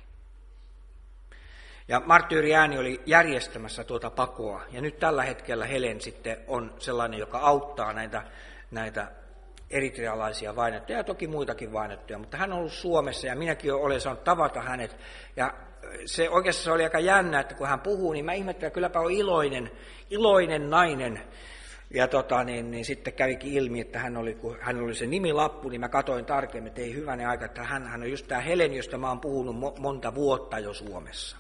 Ja marttyyriääni oli järjestämässä tuota pakoa. Ja nyt tällä hetkellä Helen sitten on sellainen, joka auttaa näitä eritrealaisia vainottuja ja toki muitakin vainottuja. Mutta hän on ollut Suomessa ja minäkin olen saanut tavata hänet. Ja se oikeastaan se oli aika jännä, että kun hän puhuu, niin mä ihmettelen, että kylläpä on iloinen nainen. Ja niin sitten kävikin ilmi, että kun hän oli se nimilappu, niin mä katsoin tarkemmin, että ei hyvänen aika, että hän on just tämä Heleni, josta mä oon puhunut monta vuotta jo Suomessa.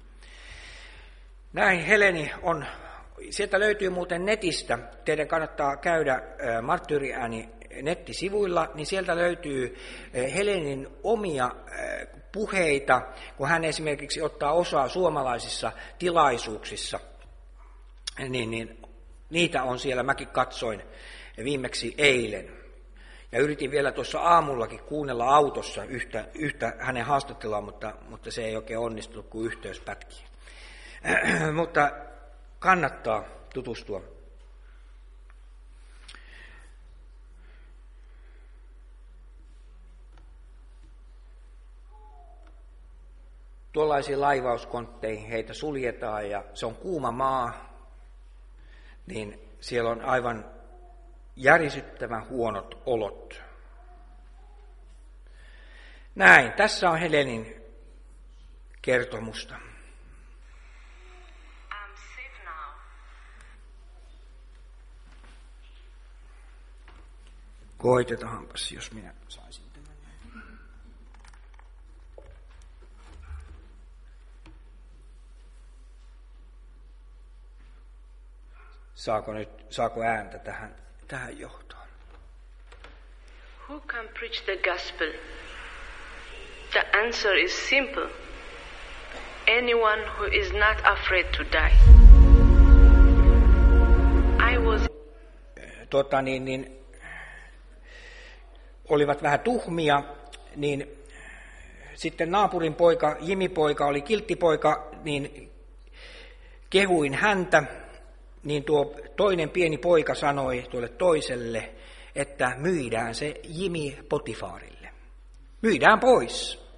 Näin Heleni on, sieltä löytyy muuten netistä, teidän kannattaa käydä Marttyyriääni nettisivuilla, niin sieltä löytyy Helenin omia puheita, kun hän esimerkiksi ottaa osaa suomalaisissa tilaisuuksissa, niin niitä on siellä, mäkin katsoin viimeksi eilen. Ja yritin vielä tuossa aamullakin kuunnella autossa yhtä hänen haastatteluaan, mutta se ei oikein onnistunut, kun yhteys pätkii. Mutta kannattaa tutustua. Tuollaisiin laivauskontteihin heitä suljetaan ja se on kuuma maa, niin siellä on aivan järisyttävän huonot olot. Näin, tässä on Helenin kertomusta. Koitetaanpas, jos minä saisin tämän. Saako ääntä tähän johtoon? Who can preach the gospel? The answer is simple. Anyone who is not afraid to die. I was olivat vähän tuhmia, niin sitten naapurin poika, Jimi-poika, oli kilttipoika, niin kehuin häntä, niin tuo toinen pieni poika sanoi tuolle toiselle, että myydään se Jimi Potifarille. Myydään pois.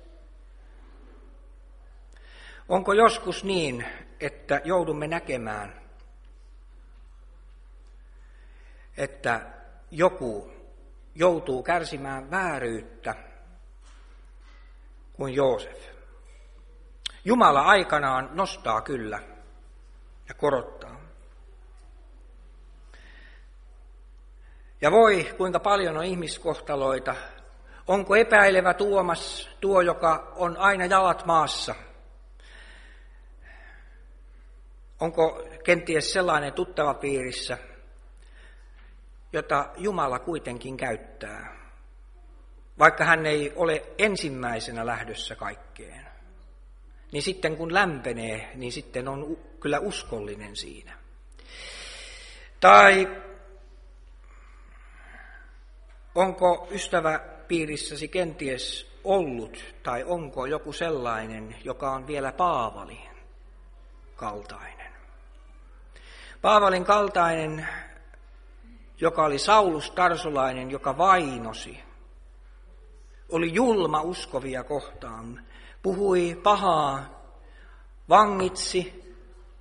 Onko joskus niin, että joudumme näkemään, että joku joutuu kärsimään vääryyttä kuin Joosef? Jumala aikanaan nostaa kyllä ja korottaa. Ja voi, kuinka paljon on ihmiskohtaloita. Onko epäilevä Tuomas tuo, joka on aina jalat maassa? Onko kenties sellainen tuttava piirissä, jota Jumala kuitenkin käyttää, vaikka hän ei ole ensimmäisenä lähdössä kaikkeen? Niin sitten kun lämpenee, niin sitten on kyllä uskollinen siinä. Tai onko ystäväpiirissäsi kenties ollut, tai onko joku sellainen, joka on vielä Paavalin kaltainen? Paavalin kaltainen, joka oli Saulus Tarsolainen, joka vainosi, oli julma uskovia kohtaan, puhui pahaa, vangitsi,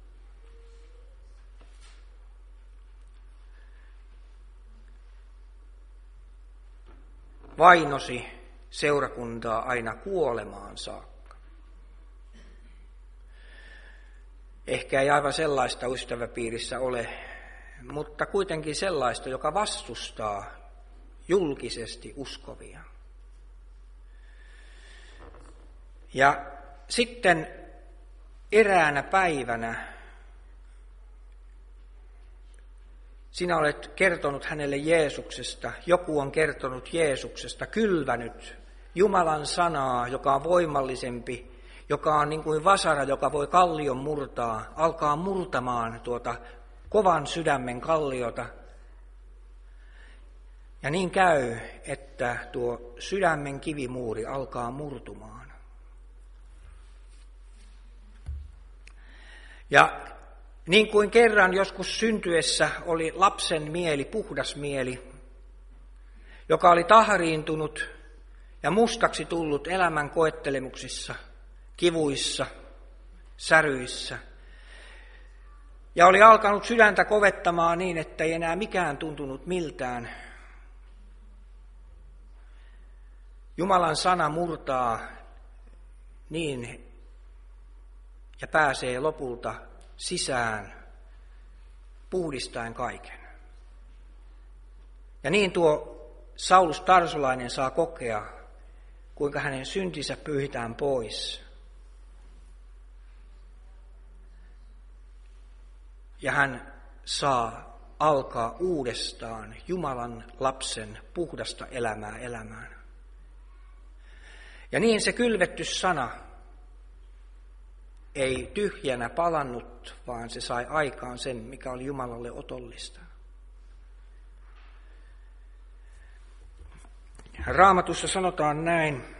vainosi seurakuntaa aina kuolemaan saakka. Ehkä ei aivan sellaista ystäväpiirissä ole, mutta kuitenkin sellaista, joka vastustaa julkisesti uskovia. Ja sitten eräänä päivänä sinä olet kertonut hänelle Jeesuksesta, joku on kertonut Jeesuksesta, kylvänyt Jumalan sanaa, joka on voimallisempi, joka on niin kuin vasara, joka voi kallion murtaa, alkaa murtamaan tuota kovan sydämen kalliota. Ja niin käy, että tuo sydämen kivimuuri alkaa murtumaan. Ja niin kuin kerran joskus syntyessä oli lapsen mieli, puhdas mieli, joka oli tahriintunut ja mustaksi tullut elämän koettelemuksissa, kivuissa, säryissä. Ja oli alkanut sydäntä kovettamaan niin, että ei enää mikään tuntunut miltään. Jumalan sana murtaa niin ja pääsee lopulta sisään puhdistaen kaiken. Ja niin tuo Saulus Tarsolainen saa kokea, kuinka hänen syntinsä pyyhitään pois. Ja hän saa alkaa uudestaan Jumalan lapsen puhdasta elämää elämään. Ja niin se kylvetty sana ei tyhjänä palannut, vaan se sai aikaan sen, mikä oli Jumalalle otollista. Raamatussa sanotaan näin.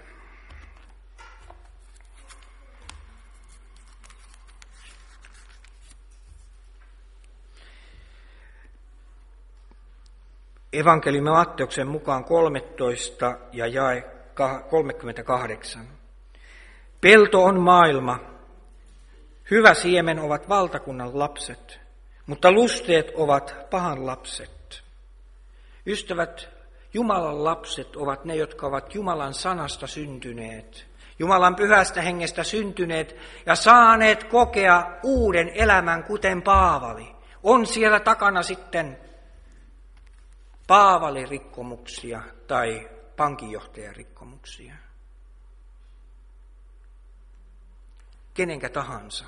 Evankeliumi Matteuksen mukaan 13 ja jae 38. Pelto on maailma, hyvä siemen ovat valtakunnan lapset, mutta lusteet ovat pahan lapset. Ystävät, Jumalan lapset ovat ne, jotka ovat Jumalan sanasta syntyneet, Jumalan pyhästä hengestä syntyneet ja saaneet kokea uuden elämän, kuten Paavali. On siellä takana sitten Paavalirikkomuksia tai pankinjohtajarikkomuksia. Kenenkä tahansa.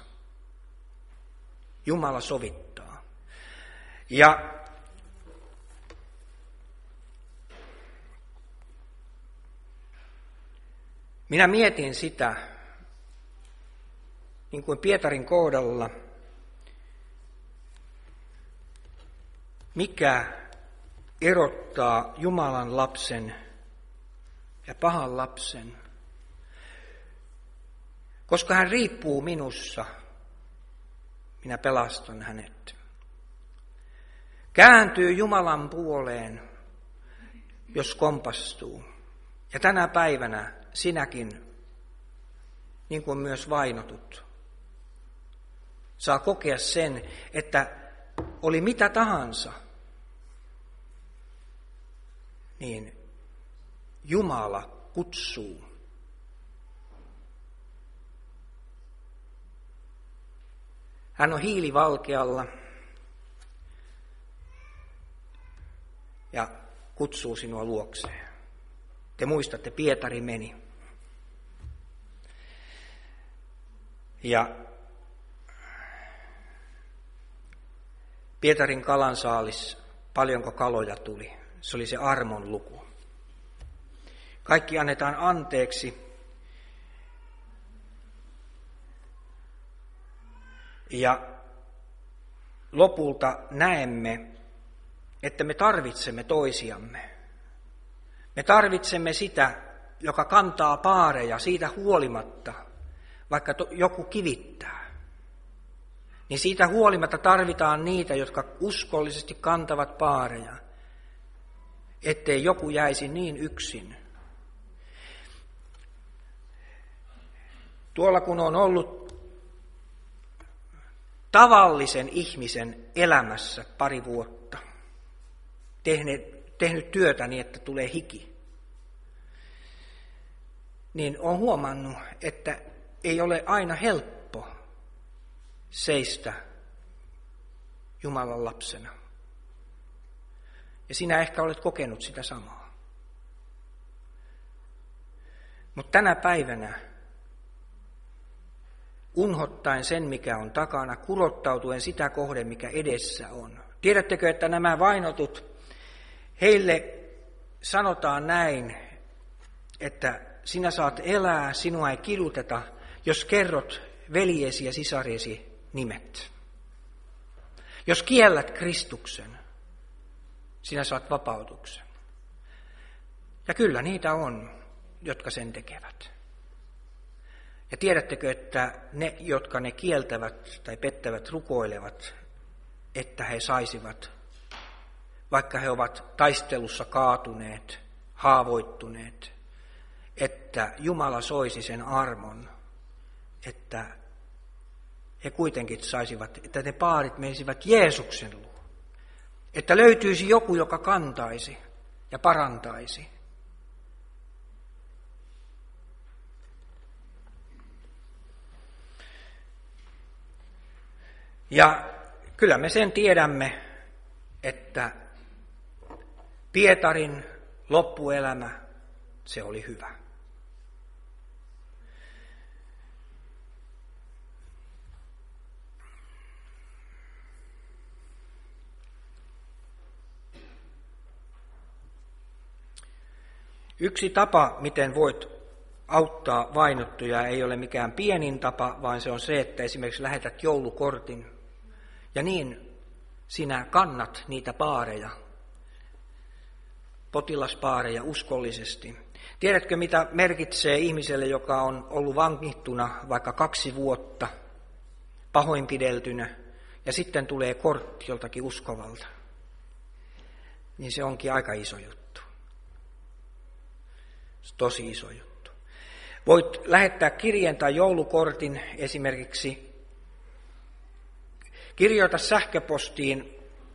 Jumala sovittaa. Ja minä mietin sitä, niin kuin Pietarin kohdalla, mikä erottaa Jumalan lapsen ja pahan lapsen. Koska hän riippuu minussa, minä pelastan hänet. Kääntyy Jumalan puoleen, jos kompastuu. Ja tänä päivänä sinäkin, niin kuin myös vainotut, saa kokea sen, että oli mitä tahansa, niin Jumala kutsuu. Hän on hiilivalkealla ja kutsuu sinua luokseen. Te muistatte, Pietari meni. Ja Pietarin kalansaalis, paljonko kaloja tuli? Se oli se armon luku. Kaikki annetaan anteeksi. Ja lopulta näemme, että me tarvitsemme toisiamme. Me tarvitsemme sitä, joka kantaa paareja siitä huolimatta, vaikka joku kivittää. Niin siitä huolimatta tarvitaan niitä, jotka uskollisesti kantavat paareja, ettei joku jäisi niin yksin. Tuolla kun on ollut tavallisen ihmisen elämässä pari vuotta, tehnyt työtä niin, että tulee hiki, niin olen huomannut, että ei ole aina helppo seistä Jumalan lapsena. Ja sinä ehkä olet kokenut sitä samaa. Mutta tänä päivänä, unhottaen sen, mikä on takana, kurottautuen sitä kohden, mikä edessä on. Tiedättekö, että nämä vainotut, heille sanotaan näin, että sinä saat elää, sinua ei kiduteta, jos kerrot veljesi ja sisariesi nimet. Jos kiellät Kristuksen, sinä saat vapautuksen. Ja kyllä niitä on, jotka sen tekevät. Ja tiedättekö, että ne, jotka ne kieltävät tai pettävät, rukoilevat, että he saisivat, vaikka he ovat taistelussa kaatuneet, haavoittuneet, että Jumala soisi sen armon, että he kuitenkin saisivat, että ne paarit menisivät Jeesuksen luo. Että löytyisi joku, joka kantaisi ja parantaisi. Ja kyllä me sen tiedämme, että Pietarin loppuelämä, se oli hyvä. Yksi tapa, miten voit auttaa vainottuja, ei ole mikään pienin tapa, vaan se on se, että esimerkiksi lähetät joulukortin ja niin sinä kannat niitä paareja, potilaspaareja uskollisesti. Tiedätkö, mitä merkitsee ihmiselle, joka on ollut vangittuna vaikka 2 vuotta, pahoinpideltynä, ja sitten tulee kortti joltakin uskovalta? Niin se onkin aika iso juttu. Se on tosi iso juttu. Voit lähettää kirjeen tai joulukortin esimerkiksi. Kirjoita sähköpostiin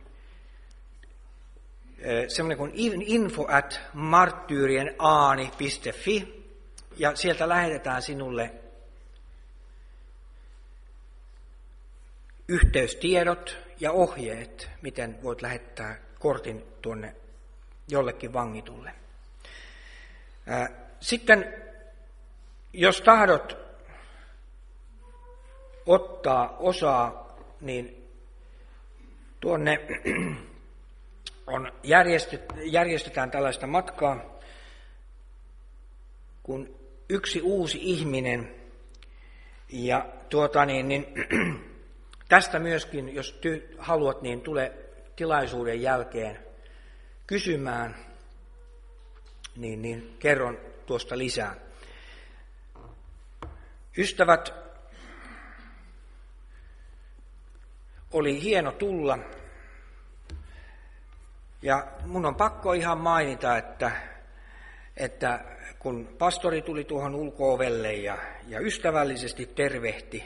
semmoinen kuin info@marttyyrienAani.fi ja sieltä lähetetään sinulle yhteystiedot ja ohjeet, miten voit lähettää kortin tuonne jollekin vangitulle. Sitten, jos tahdot ottaa osaa, niin tuonne järjestetään tällaista matkaa, kun yksi uusi ihminen. Ja tästä myöskin, jos haluat, niin tule tilaisuuden jälkeen kysymään. Niin kerron tuosta lisää. Ystävät, oli hieno tulla. Ja mun on pakko ihan mainita, että kun pastori tuli tuohon ulko-ovelle ja ystävällisesti tervehti,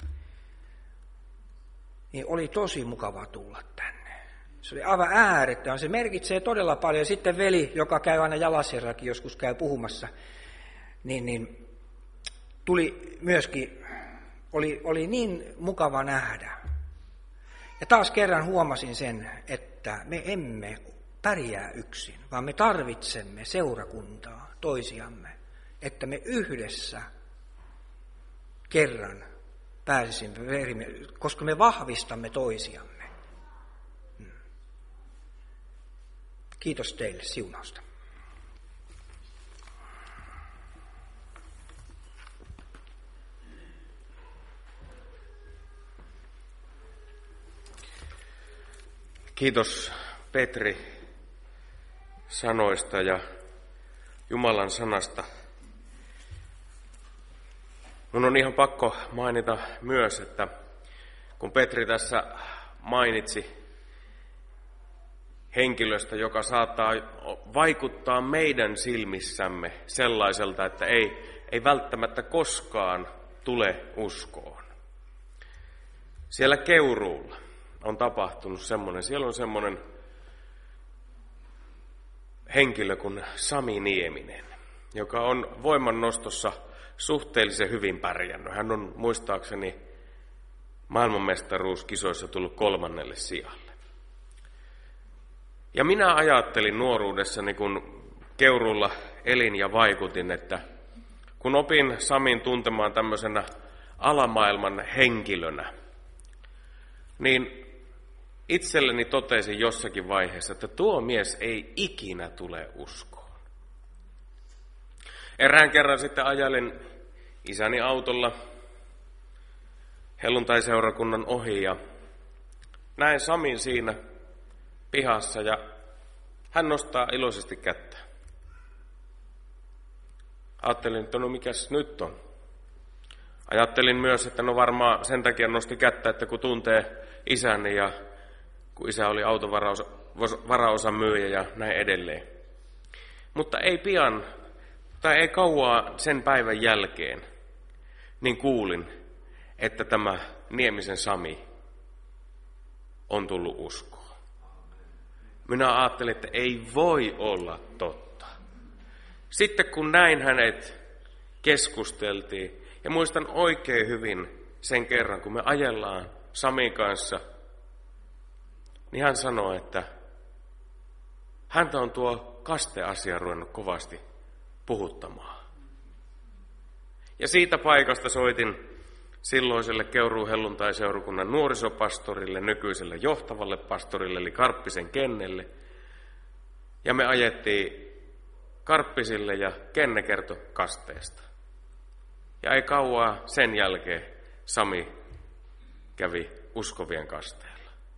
niin oli tosi mukava tulla tänne. Se oli aivan äärettömän. Se merkitsee todella paljon. Sitten veli, joka käy aina Jalasjärvelläkin, joskus käy puhumassa, niin tuli myöskin, oli niin mukava nähdä. Ja taas kerran huomasin sen, että me emme pärjää yksin, vaan me tarvitsemme seurakuntaa toisiamme, että me yhdessä kerran pääsisimme, koska me vahvistamme toisiamme. Kiitos teille siunausta. Kiitos Petri sanoista ja Jumalan sanasta. Mun on ihan pakko mainita myös, että kun Petri tässä mainitsi henkilöstä, joka saattaa vaikuttaa meidän silmissämme sellaiselta, että ei välttämättä koskaan tule uskoon. Siellä Keuruulla on tapahtunut semmoinen, siellä on semmoinen henkilö kuin Sami Nieminen, joka on voimannostossa suhteellisen hyvin pärjännyt. Hän on muistaakseni maailmanmestaruuskisoissa tullut 3. sijalle. Ja minä ajattelin nuoruudessani, kun Keuruulla elin ja vaikutin, että kun opin Samin tuntemaan tämmöisenä alamaailman henkilönä, niin itselleni totesin jossakin vaiheessa, että tuo mies ei ikinä tule uskoon. Erään kerran sitten ajelin isäni autolla helluntaiseurakunnan ohi ja näin Samin siinä pihassa ja hän nostaa iloisesti kättä. Ajattelin, että no mikäs nyt on. Ajattelin myös, että no varmaan sen takia nosti kättä, että kun tuntee isäni ja kun isä oli autovaraosan myyjä ja näin edelleen. Mutta ei pian, tai ei kauaa sen päivän jälkeen, niin kuulin, että tämä Niemisen Sami on tullut uskoon. Minä ajattelin, että ei voi olla totta. Sitten kun näin hänet keskusteltiin, ja muistan oikein hyvin sen kerran, kun me ajellaan Samin kanssa, niin hän sanoi, että häntä on tuo kasteasia ruvennut kovasti puhuttamaan. Ja siitä paikasta soitin silloiselle Keuruun helluntai-seurakunnan nuorisopastorille, nykyiselle johtavalle pastorille, eli Karppisen Kennelle. Ja me ajettiin Karppisille ja Kenne kertoi kasteesta. Ja ei kauaa sen jälkeen Sami kävi uskovien kasteella.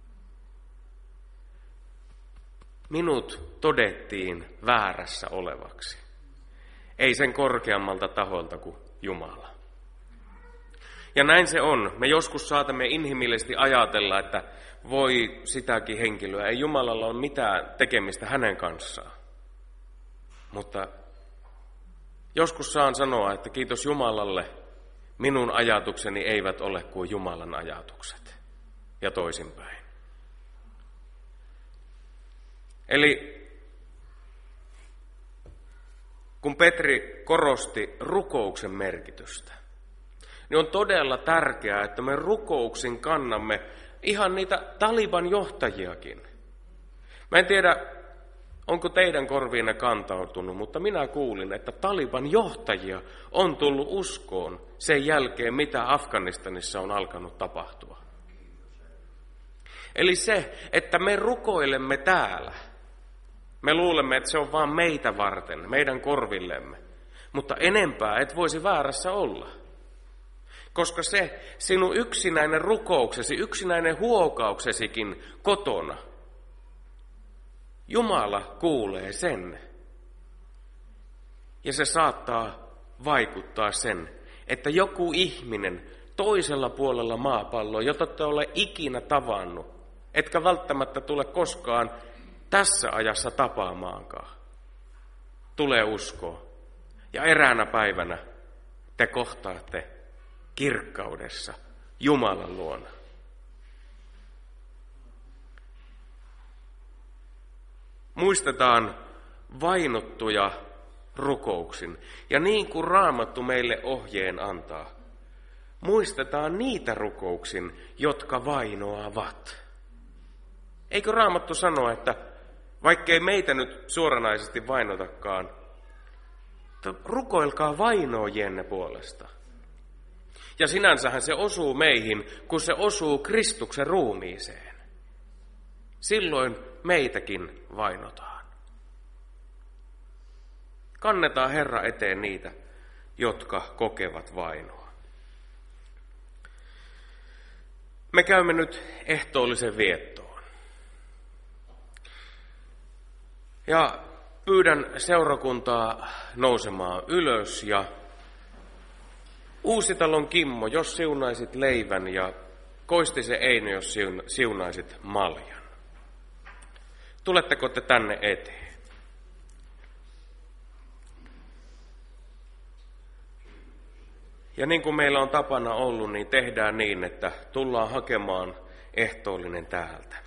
Minut todettiin väärässä olevaksi. Ei sen korkeammalta taholta kuin Jumala. Ja näin se on. Me joskus saatamme inhimillisesti ajatella, että voi sitäkin henkilöä. Ei Jumalalla ole mitään tekemistä hänen kanssaan. Mutta joskus saan sanoa, että kiitos Jumalalle, minun ajatukseni eivät ole kuin Jumalan ajatukset. Ja toisinpäin. Eli kun Petri korosti rukouksen merkitystä, niin on todella tärkeää, että me rukouksin kannamme ihan niitä Taliban johtajiakin. Mä en tiedä, onko teidän korviinne kantautunut, mutta minä kuulin, että Taliban johtajia on tullut uskoon sen jälkeen, mitä Afganistanissa on alkanut tapahtua. Eli se, että me rukoilemme täällä, me luulemme, että se on vaan meitä varten, meidän korvillemme, mutta enempää et voisi väärässä olla. Koska se sinun yksinäinen rukouksesi, yksinäinen huokauksesikin kotona, Jumala kuulee sen. Ja se saattaa vaikuttaa sen, että joku ihminen toisella puolella maapalloa, jota et ole ikinä tavannut, etkä välttämättä tule koskaan tässä ajassa tapaamaankaan, tulee uskoa. Ja eräänä päivänä te kohtaatte kirkkaudessa Jumalan luona. Muistetaan vainottuja rukouksin. Ja niin kuin Raamattu meille ohjeen antaa, muistetaan niitä rukouksin, jotka vainoavat. Eikö Raamattu sano, että vaikkei meitä nyt suoranaisesti vainotakaan, rukoilkaa vainojienne puolesta. Ja sinänsähän se osuu meihin, kun se osuu Kristuksen ruumiiseen. Silloin meitäkin vainotaan. Kannetaan Herra eteen niitä, jotka kokevat vainoa. Me käymme nyt ehtoollisen viettoon. Ja pyydän seurakuntaa nousemaan ylös ja Uusitalon Kimmo, jos siunaisit leivän ja Koistisen Eino, jos siunaisit maljan. Tuletteko te tänne eteen? Ja niin kuin meillä on tapana ollut, niin tehdään niin, että tullaan hakemaan ehtoollinen täältä.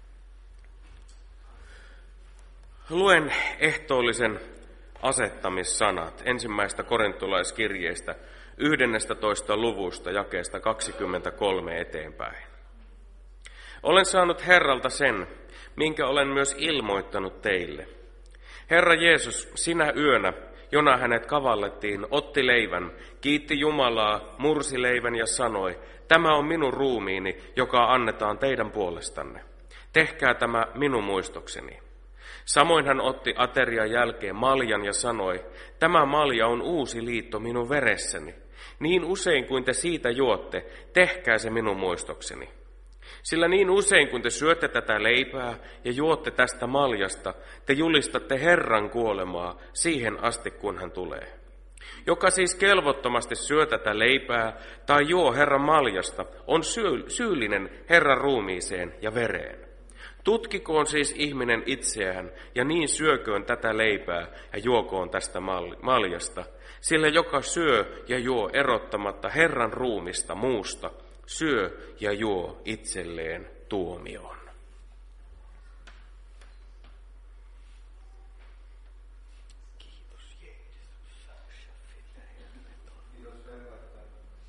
Luen ehtoollisen asettamissanat ensimmäistä korintolaiskirjeestä 11. luvusta jakeesta 23 eteenpäin. Olen saanut Herralta sen, minkä olen myös ilmoittanut teille. Herra Jeesus, sinä yönä, jona hänet kavallettiin, otti leivän, kiitti Jumalaa, mursi leivän ja sanoi, tämä on minun ruumiini, joka annetaan teidän puolestanne. Tehkää tämä minun muistokseni. Samoin hän otti aterian jälkeen maljan ja sanoi, tämä malja on uusi liitto minun veressäni. Niin usein kuin te siitä juotte, tehkää se minun muistokseni. Sillä niin usein kun te syötte tätä leipää ja juotte tästä maljasta, te julistatte Herran kuolemaa siihen asti, kun hän tulee. Joka siis kelvottomasti syö tätä leipää tai juo Herran maljasta, on syyllinen Herran ruumiiseen ja vereen. Tutkikoon siis ihminen itseään ja niin syököön tätä leipää ja juokoon tästä maljasta, sillä joka syö ja juo erottamatta Herran ruumista muusta, syö ja juo itselleen tuomioon.